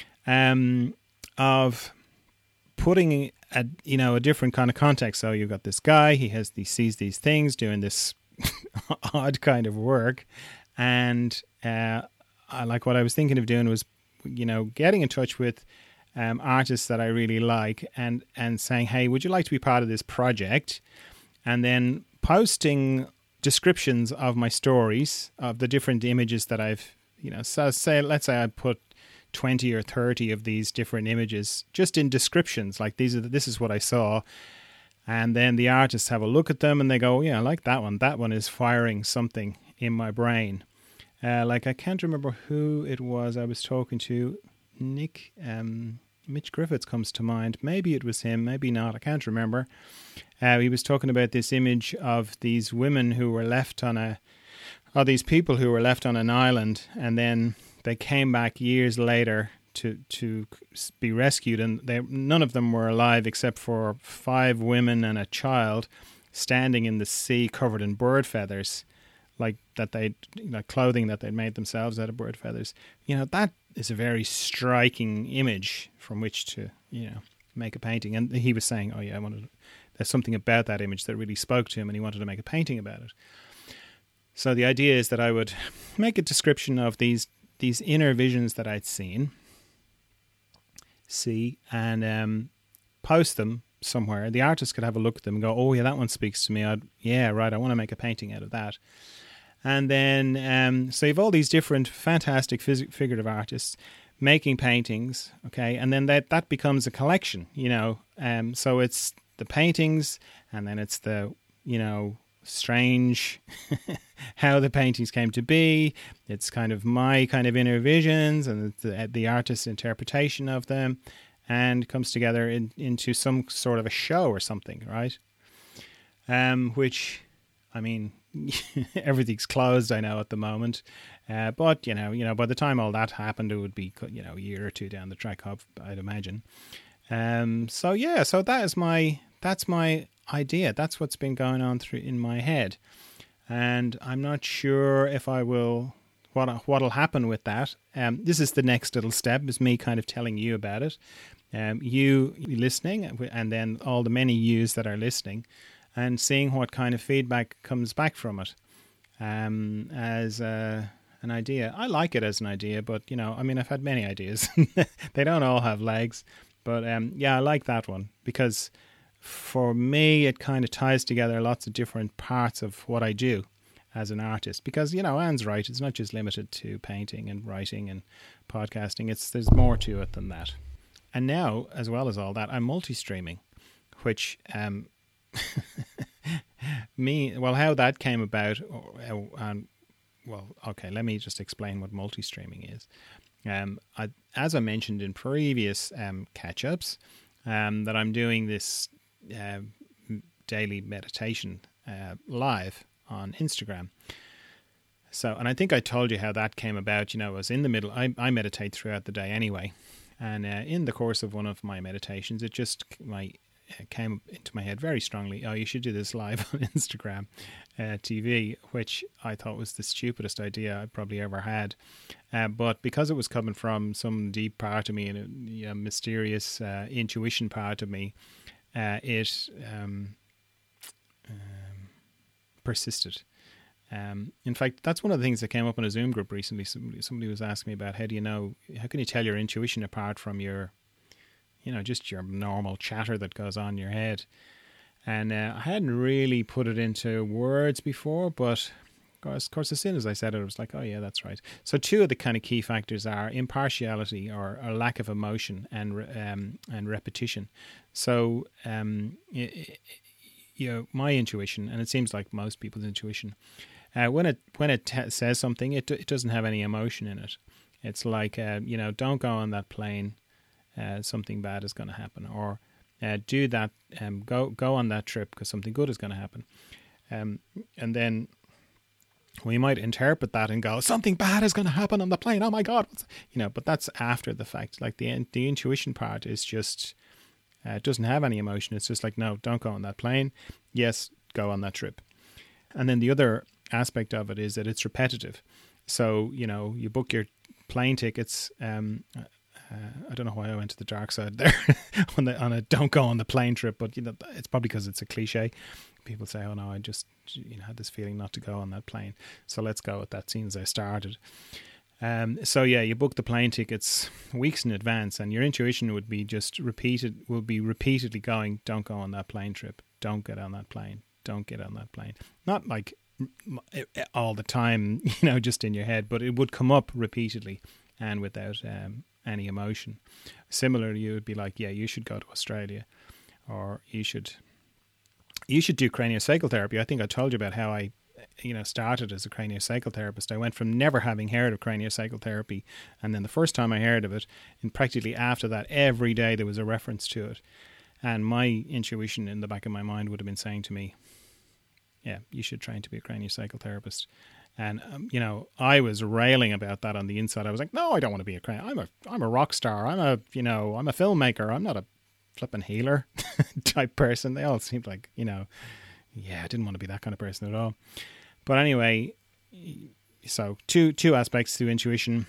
of putting a different kind of context. So you've got this guy, he sees these things, doing this odd kind of work, and what I was thinking of doing was, getting in touch with artists that I really like, and saying, hey, would you like to be part of this project? And then posting descriptions of my stories, of the different images that I've, so let's say I put 20 or 30 of these different images just in descriptions, like this is what I saw. And then the artists have a look at them and they go, yeah, I like that one. That one is firing something in my brain. I can't remember who it was I was talking to. Mitch Griffiths comes to mind. Maybe it was him, maybe not. I can't remember. He was talking about this image of these women who were left these people who were left on an island, and then they came back years later to be rescued, and none of them were alive except for 5 women and a child standing in the sea covered in bird feathers, like that clothing that they'd made themselves out of bird feathers. That is a very striking image from which to, make a painting. And he was saying, oh yeah, there's something about that image that really spoke to him, and he wanted to make a painting about it. So the idea is that I would make a description of these inner visions that I'd see, and post them somewhere. The artist could have a look at them and go, oh yeah, that one speaks to me. I want to make a painting out of that. And then, so you have all these different fantastic figurative artists making paintings, okay, and then that becomes a collection, so it's the paintings, and then it's the, strange how the paintings came to be. It's kind of my kind of inner visions and the artist's interpretation of them, and comes together into some sort of a show or something, right? Which, everything's closed, I know, at the moment. But, by the time all that happened, it would be, a year or two down the track, I'd imagine. So that's my idea. That's what's been going on in my head. And I'm not sure if I will, what'll happen with that. This is the next little step, is me kind of telling you about it. You listening, and then all the many yous that are listening, and seeing what kind of feedback comes back from it as an idea. I like it as an idea, but, I've had many ideas. They don't all have legs. But, I like that one, because for me, it kind of ties together lots of different parts of what I do as an artist. Because, Anne's right, it's not just limited to painting and writing and podcasting. There's more to it than that. And now, as well as all that, I'm multi-streaming, which how that came about, okay, let me just explain what multi-streaming is. As I mentioned in previous catch-ups, that I'm doing this daily meditation live on Instagram. So, and I think I told you how that came about. I was in the middle. I meditate throughout the day anyway, and in the course of one of my meditations, it just came into my head very strongly. Oh, you should do this live on Instagram TV, which I thought was the stupidest idea I probably ever had. But because it was coming from some deep part of me and a mysterious intuition part of me, it persisted. In fact, that's one of the things that came up in a Zoom group recently. Somebody was asking me about how can you tell your intuition apart from your, just your normal chatter that goes on in your head. And I hadn't really put it into words before, but of course, as soon as I said it, I was like, oh yeah, that's right. So 2 of the kind of key factors are impartiality or a lack of emotion and repetition. So, my intuition, and it seems like most people's intuition, when it says something, it doesn't have any emotion in it. It's like, don't go on that plane. Something bad is going to happen, or do that. Go on that trip because something good is going to happen. And then we might interpret that and go, something bad is going to happen on the plane. Oh my God! But that's after the fact. Like the intuition part is just it doesn't have any emotion. It's just like, no, don't go on that plane. Yes, go on that trip. And then the other aspect of it is that it's repetitive. So you book your plane tickets. I don't know why I went to the dark side there on a don't go on the plane trip, but it's probably because it's a cliche. People say, oh no, I just had this feeling not to go on that plane, so let's go with that scene as I started. So yeah, you book the plane tickets weeks in advance, and your intuition would be repeatedly going, don't go on that plane trip, don't get on that plane, don't get on that plane. Not like all the time, just in your head, but it would come up repeatedly and without any emotion. Similarly, you would be like, yeah, you should go to Australia, or you should do craniosacral therapy. I think I told you about how I started as a craniosacral therapist. I went from never having heard of craniosacral therapy, and then the first time I heard of it, and practically after that, every day there was a reference to it, and my intuition in the back of my mind would have been saying to me, yeah, you should train to be a craniosacral therapist. And I was railing about that on the inside. I was like, no, I don't want to be I'm a rock star. I'm a filmmaker. I'm not a flipping healer type person. They all seemed like, I didn't want to be that kind of person at all. But anyway, so two aspects to intuition: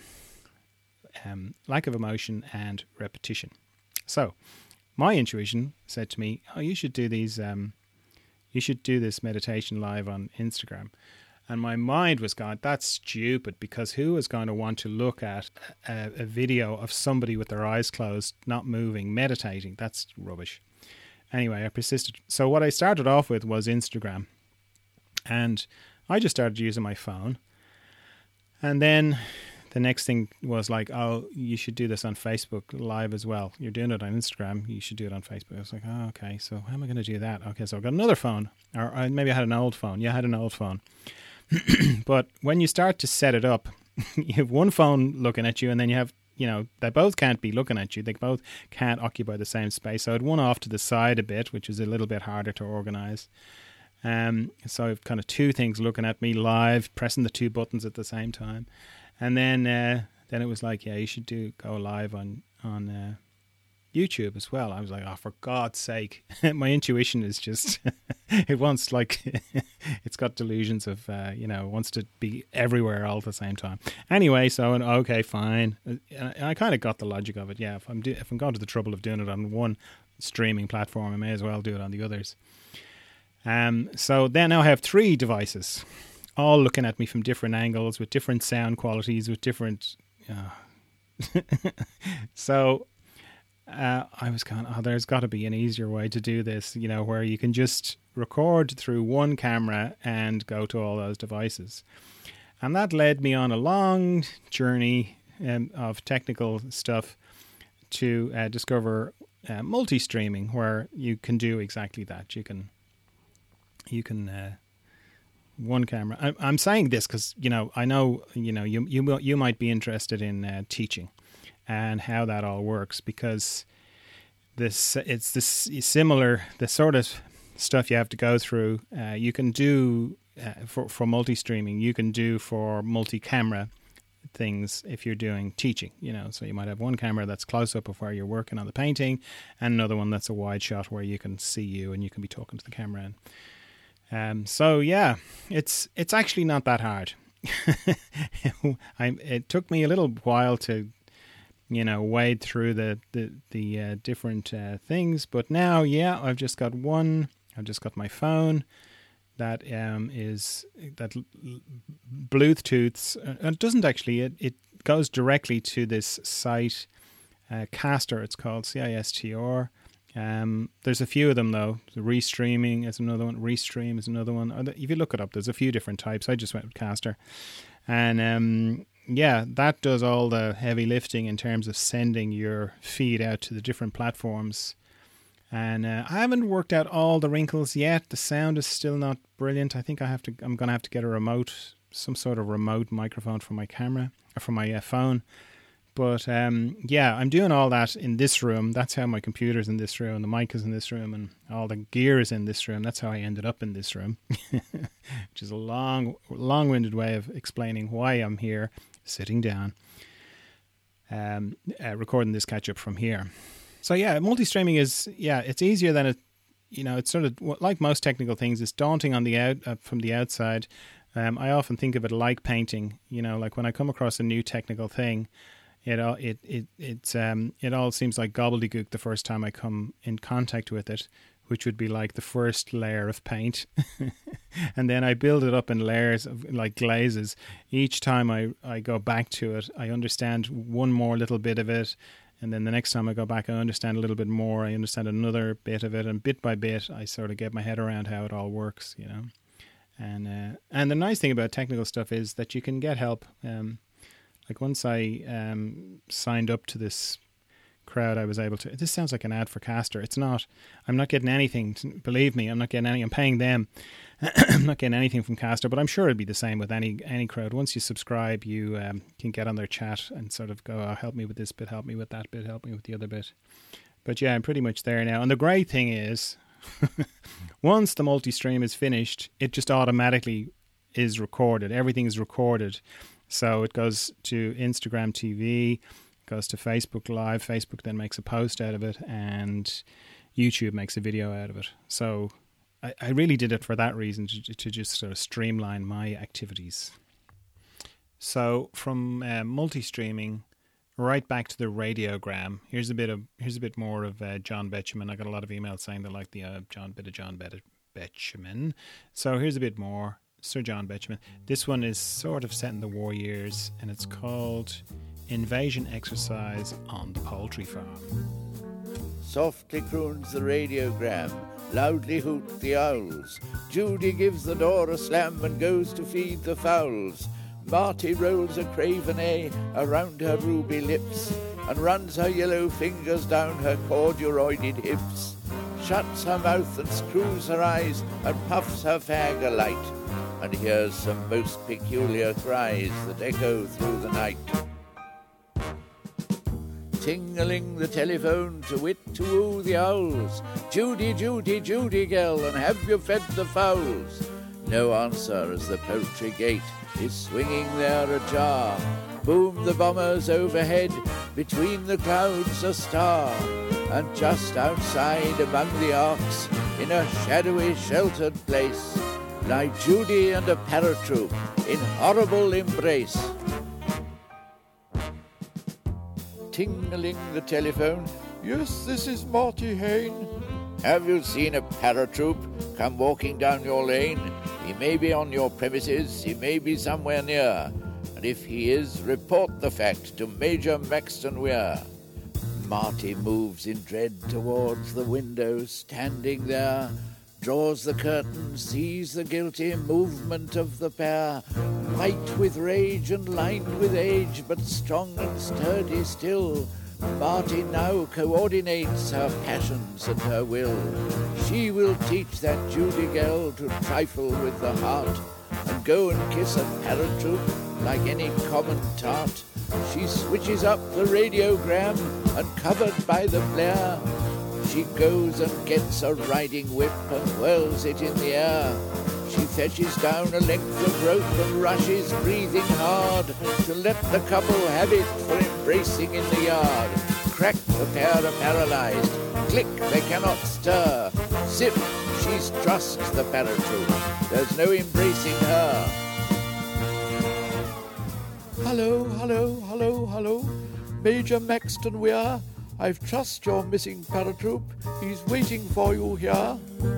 lack of emotion and repetition. So my intuition said to me, oh, you should do these. You should do this meditation live on Instagram. And my mind was going, that's stupid, because who is going to want to look at a video of somebody with their eyes closed, not moving, meditating? That's rubbish. Anyway, I persisted. So what I started off with was Instagram. And I just started using my phone. And then the next thing was like, oh, you should do this on Facebook Live as well. You're doing it on Instagram, you should do it on Facebook. I was like, oh, okay, so how am I going to do that? Okay, so I got another phone. Or maybe I had an old phone. Yeah, I had an old phone. But when you start to set it up, you have one phone looking at you, and then you have, they both can't be looking at you. They both can't occupy the same space. So I had one off to the side a bit, which is a little bit harder to organize. So I've kind of 2 things looking at me live, pressing the 2 buttons at the same time. And then it was like, yeah, you should go live on YouTube as well. I was like, oh, for God's sake. My intuition is just, it wants it's got delusions of, wants to be everywhere all at the same time. Anyway, so, okay, fine. I kind of got the logic of it. Yeah, if I'm going to the trouble of doing it on one streaming platform, I may as well do it on the others. So then now I have 3 devices, all looking at me from different angles, with different sound qualities, with different... So I was going, there's got to be an easier way to do this, where you can just record through one camera and go to all those devices. And that led me on a long journey of technical stuff to discover multi-streaming, where you can do exactly that. You can you can one camera. I'm saying this because I know you might be interested in teaching and how that all works, because it's this similar, the sort of stuff you have to go through. You can do for multi-streaming. You can do for multi-camera things if you're doing teaching. So you might have one camera that's close up of where you're working on the painting, and another one that's a wide shot where you can see you and you can be talking to the camera. So yeah, it's actually not that hard. It took me a little while to wade through the different things, but now I've just got my phone that is that Bluetooths. It doesn't actually. It goes directly to this site, Caster. It's called CISTR. There's a few of them though. Restreaming is another one. Restream is another one. If you look it up, there's a few different types. I just went with Caster, and that does all the heavy lifting in terms of sending your feed out to the different platforms. And I haven't worked out all the wrinkles yet. The sound is still not brilliant. I think I'm going to have to get some sort of remote microphone for my camera or for my phone. But I'm doing all that in this room. That's how my computer's in this room, the mic is in this room, and all the gear is in this room. That's how I ended up in this room, which is a long-winded way of explaining why I'm here, sitting down, recording this catch-up from here. So multi-streaming is, it's easier than it's sort of like most technical things. It's daunting on from the outside. I often think of it like painting. Like when I come across a new technical thing, it all seems like gobbledygook the first time I come in contact with it, which would be like the first layer of paint. And then I build it up in layers of like glazes. Each time I go back to it, I understand one more little bit of it. And then the next time I go back, I understand a little bit more. I understand another bit of it. And bit by bit, I sort of get my head around how it all works, And the nice thing about technical stuff is that you can get help. Like once I signed up to this crowd, I was able to... This sounds like an ad for Caster. It's not. I'm not getting anything. Believe me, I'm not getting anything. I'm paying them. I'm not getting anything from Caster, but I'm sure it'd be the same with any crowd. Once you subscribe, you can get on their chat and sort of go, help me with this bit, help me with that bit, help me with the other bit. But I'm pretty much there now. And the great thing is, once the multi-stream is finished, it just automatically is recorded. Everything is recorded. So it goes to Instagram TV, goes to Facebook Live. Facebook then makes a post out of it, and YouTube makes a video out of it. So I really did it for that reason, to just sort of streamline my activities. So from multi-streaming right back to the radiogram. Here's a bit more of John Betjeman. I got a lot of emails saying they like the John Betjeman. So here's a bit more. Sir John Betjeman. This one is sort of set in the war years, and it's called Invasion Exercise on the Poultry Farm. Softly croons the radiogram, loudly hoot the owls. Judy gives the door a slam and goes to feed the fowls. Marty rolls a craven A around her ruby lips and runs her yellow fingers down her corduroided hips. Shuts her mouth and screws her eyes and puffs her fag alight, and hears some most peculiar cries that echo through the night. Ting-a-ling the telephone to wit to woo the owls. Judy, Judy, Judy, girl, and have you fed the fowls? No answer as the poultry gate is swinging there ajar. Boom the bombers overhead, between the clouds a star. And just outside among the arcs, in a shadowy sheltered place, lie Judy and a paratroop in horrible embrace. Ting-a-ling the telephone. Yes, this is Marty Hayne. Have you seen a paratroop come walking down your lane? He may be on your premises, he may be somewhere near, and if he is, report the fact to Major Maxton Weir. Marty moves in dread towards the window, standing there, draws the curtain, sees the guilty movement of the pair, white with rage and lined with age, but strong and sturdy still, Marty now coordinates her passions and her will. She will teach that Judy girl to trifle with the heart and go and kiss a paratroop like any common tart. She switches up the radiogram, uncovered by the flare. She goes and gets a riding whip and whirls it in the air. She fetches down a length of rope and rushes, breathing hard, to let the couple have it for embracing in the yard. Crack, the pair are paralyzed. Click, they cannot stir. Zip, she's trussed the paratroop. There's no embracing her. Hello, hello, hello, hello. Major Maxton we are. I've trussed your missing paratroop. He's waiting for you here.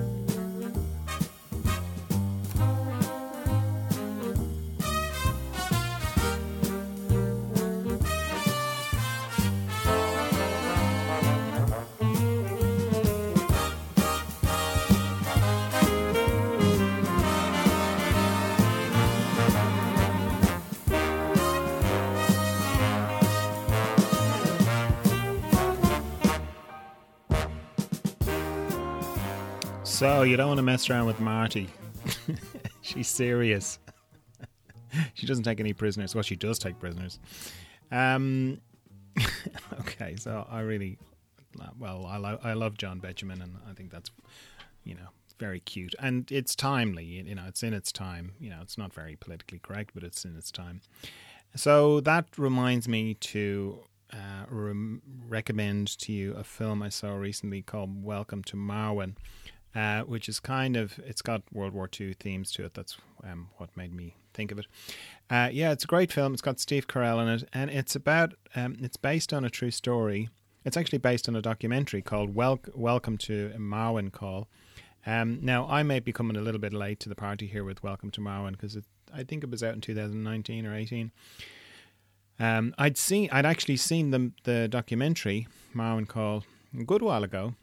So you don't want to mess around with Marty. She's serious. She doesn't take any prisoners. Well, she does take prisoners. Okay, so I love John Betjeman, and I think that's, very cute. And it's timely, it's in its time. It's not very politically correct, but it's in its time. So that reminds me to recommend to you a film I saw recently called Welcome to Marwen. Which is it's got World War II themes to it. That's what made me think of it. It's a great film. It's got Steve Carell in it, and it's based on a true story. It's actually based on a documentary called Welcome to Marwen Call. Now, I may be coming a little bit late to the party here with Welcome to Marwen, because I think it was out in 2019 or 18. I'd actually seen the documentary, Marwen Call, a good while ago.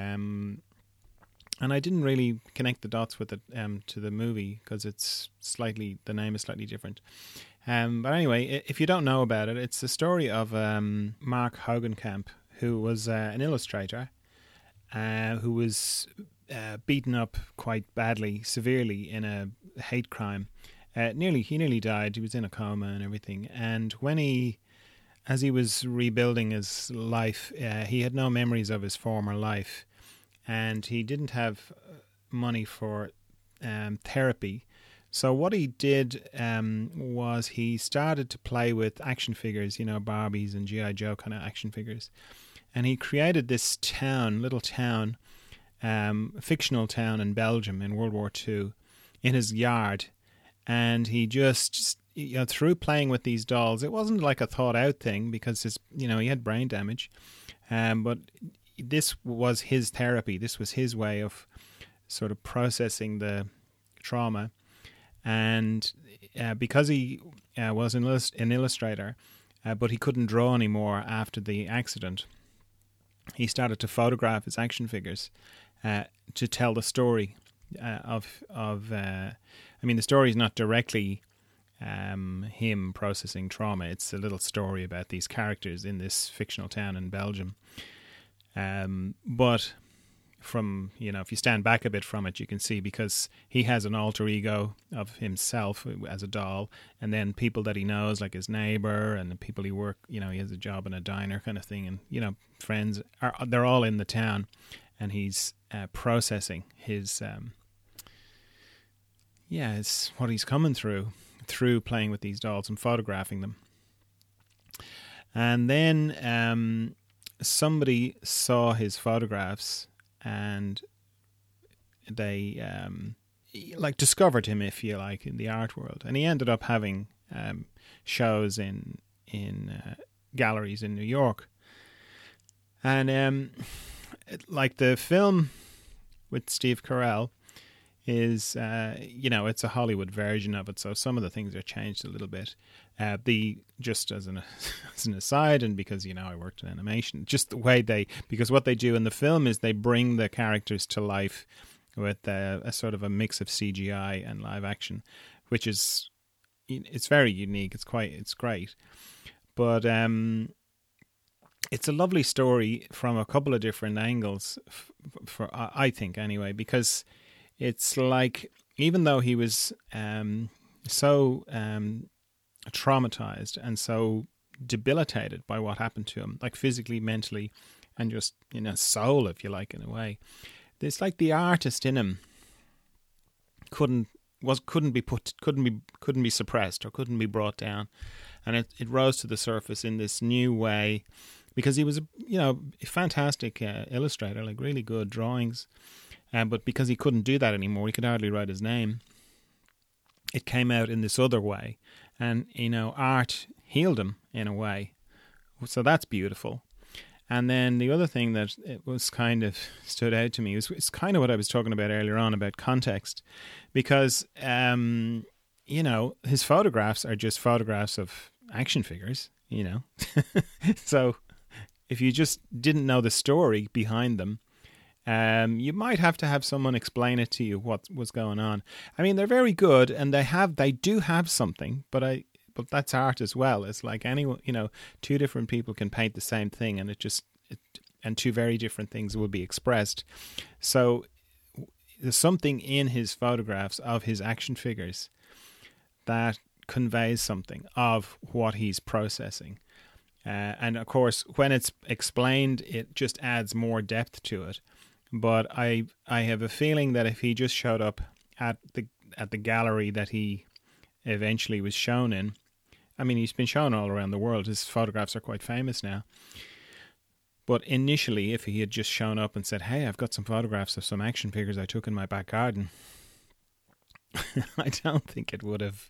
And I didn't really connect the dots with it to the movie, because the name is slightly different. But anyway, if you don't know about it, it's the story of Mark Hogenkamp, who was an illustrator, who was beaten up quite badly, severely, in a hate crime. He nearly died. He was in a coma and everything. And as he was rebuilding his life, he had no memories of his former life. And he didn't have money for therapy. So what he did was he started to play with action figures, Barbies and G.I. Joe kind of action figures. And he created this little town, fictional town in Belgium in World War II, in his yard. And he just, through playing with these dolls, it wasn't like a thought out thing, because he had brain damage. But this was his therapy. This was his way of sort of processing the trauma. And because he was an illustrator, but he couldn't draw anymore after the accident, he started to photograph his action figures to tell the story of the story is not directly him processing trauma. It's a little story about these characters in this fictional town in Belgium. But from, if you stand back a bit from it, you can see, because he has an alter ego of himself as a doll, and then people that he knows, like his neighbor and the people he he has a job in a diner kind of thing, and, friends, they're all in the town, and he's processing his what he's coming through playing with these dolls and photographing them. And then somebody saw his photographs, and they discovered him, if you like, in the art world. And he ended up having shows in galleries in New York. And the film with Steve Carell is, it's a Hollywood version of it, so some of the things are changed a little bit. Just as an aside, and because I worked in animation, just the way because what they do in the film is they bring the characters to life with a sort of a mix of CGI and live action, which is it's very unique. It's great, but it's a lovely story from a couple of different angles, for I think anyway, because it's like, even though he was so traumatized and so debilitated by what happened to him, like physically, mentally, and just, soul, if you like, in a way, it's like the artist in him couldn't be suppressed or couldn't be brought down, and it rose to the surface in this new way, because he was a fantastic illustrator, like really good drawings, but because he couldn't do that anymore, he could hardly write his name, it came out in this other way, and art healed him in a way, so that's beautiful. And then the other thing that it was kind of stood out to me is kind of what I was talking about earlier on about context, because his photographs are just photographs of action figures, so if you just didn't know the story behind them, you might have to have someone explain it to you what was going on. I mean, they're very good, and they do have something, but that's art as well. It's like anyone, two different people can paint the same thing, and and two very different things will be expressed. So there's something in his photographs of his action figures that conveys something of what he's processing. And of course, when it's explained, it just adds more depth to it. But I have a feeling that if he just showed up at the gallery that he eventually was shown in, I mean, he's been shown all around the world. His photographs are quite famous now. But initially, if he had just shown up and said, "Hey, I've got some photographs of some action figures I took in my back garden," I don't think it would have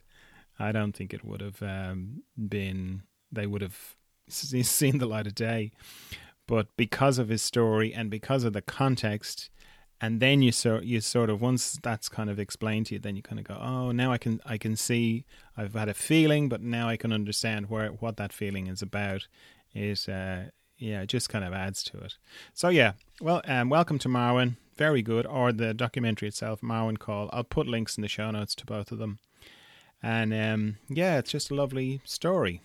been. They would have seen the light of day. But because of his story and because of the context, and then you sort of, once that's kind of explained to you, then you kind of go, oh, now I can see, I've had a feeling, but now I can understand what that feeling is about. It just kind of adds to it. So yeah, well, welcome to Marwen. Very good. Or the documentary itself, Marwen Call. I'll put links in the show notes to both of them. And it's just a lovely story.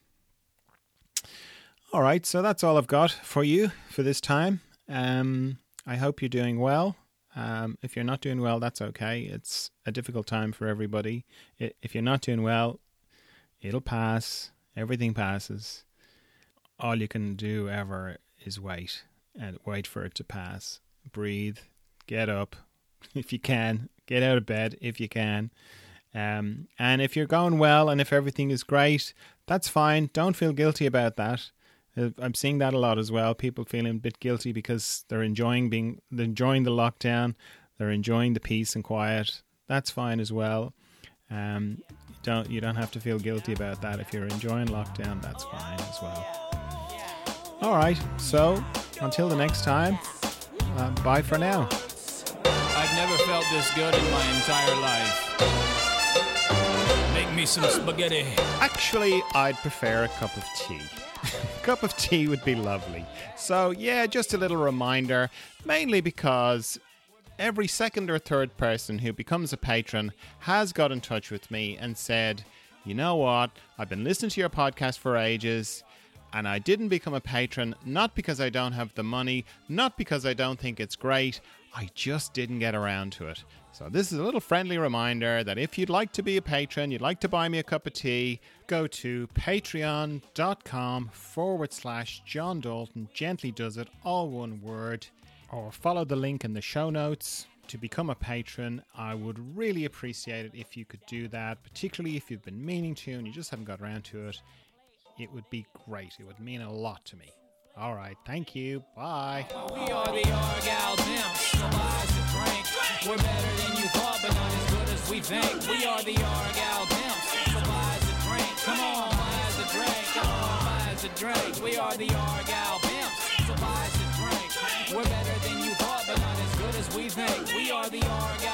All right, so that's all I've got for you for this time. I hope you're doing well. If you're not doing well, that's okay. It's a difficult time for everybody. If you're not doing well, it'll pass. Everything passes. All you can do ever is wait, and wait for it to pass. Breathe. Get up if you can. Get out of bed if you can. And if you're going well and if everything is great, that's fine. Don't feel guilty about that. I'm seeing that a lot as well. People feeling a bit guilty because they're enjoying the lockdown. They're enjoying the peace and quiet. That's fine as well. You don't have to feel guilty about that. If you're enjoying lockdown, that's fine as well. All right. So until the next time, bye for now. I've never felt this good in my entire life. Make me some spaghetti. Actually, I'd prefer a cup of tea. A cup of tea would be lovely. So, yeah, just a little reminder, mainly because every second or third person who becomes a patron has got in touch with me and said, you know what, I've been listening to your podcast for ages, and I didn't become a patron, not because I don't have the money, not because I don't think it's great, I just didn't get around to it. So this is a little friendly reminder that if you'd like to be a patron, you'd like to buy me a cup of tea, go to patreon.com/John Dalton. Gently does it, all one word. Or follow the link in the show notes to become a patron. I would really appreciate it if you could do that, particularly if you've been meaning to and you just haven't got around to it. It would be great. It would mean a lot to me. All right. Thank you. Bye. We are the Argyle Pimps. So buy us a drink. We're better than you thought, but not as good as we think. We are the Argyle Pimps. So buy us a drink. Come on, buy us a drink. Come on, buy us a drink. We are the Argyle Pimps. So buy us a drink. We're better than you thought, but not as good as we think. We are the Argyle